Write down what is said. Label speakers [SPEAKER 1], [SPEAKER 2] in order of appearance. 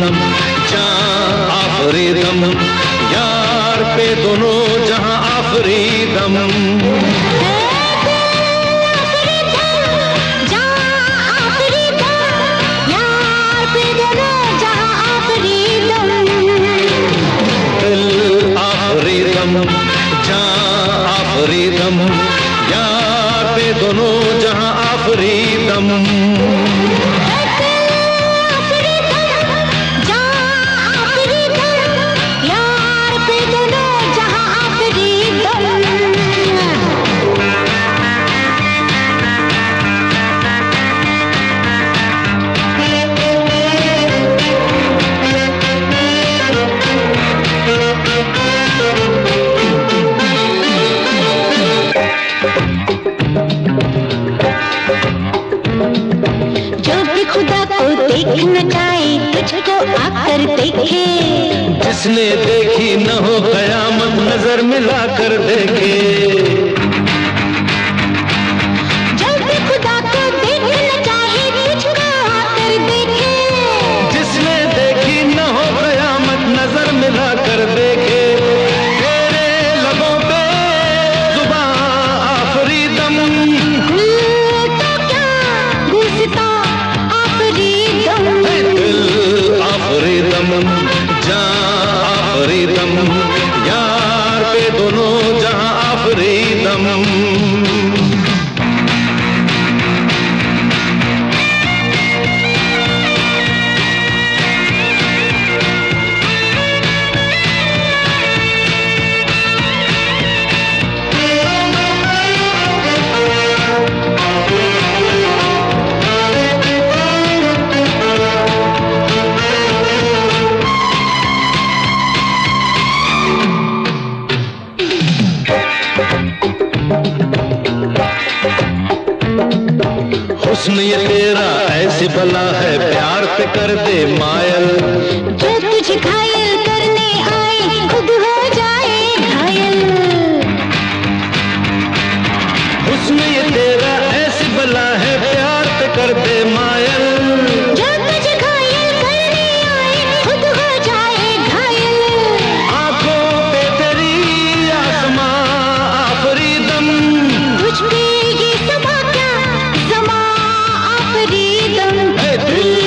[SPEAKER 1] दम, जान आखिरी दम, यार पे दोनों जहां आखिरी दम। आखिरी दम, यार पे दोनों जहां आखिरी दम।
[SPEAKER 2] देखना चाहे तुझको आकर देखे,
[SPEAKER 1] जिसने देखी न हो कयामत नजर मिला कर देखे।
[SPEAKER 2] जो भी खुदा को देखना चाहे तुझको आकर देखे,
[SPEAKER 1] जिसने देखी न हो कयामत नजर मिला कर देखे। तेरे लबों पे जुबां आखिरी दम,
[SPEAKER 2] तो क्या गुस्सा आखिरी दम।
[SPEAKER 1] आखिरी दम, जान आखिरी दम, यार पे दोनों जहां आखिरी दम। हुस्न ये तेरा ऐसी बला है, प्यार पे कर दे मायल।
[SPEAKER 2] जो तुझे घायल करने आए खुद हो जाए घायल।
[SPEAKER 1] हुस्न ये तेरा ऐसी बला है, प्यार पे कर दे मायल।
[SPEAKER 2] जो तुझे घायल करने आए खुद हो जाए घायल।
[SPEAKER 1] आंखों पे तेरी आसमां आखिरी दम,
[SPEAKER 2] तुझ पे ये सबा क्या समा आखिरी दम।
[SPEAKER 1] दिल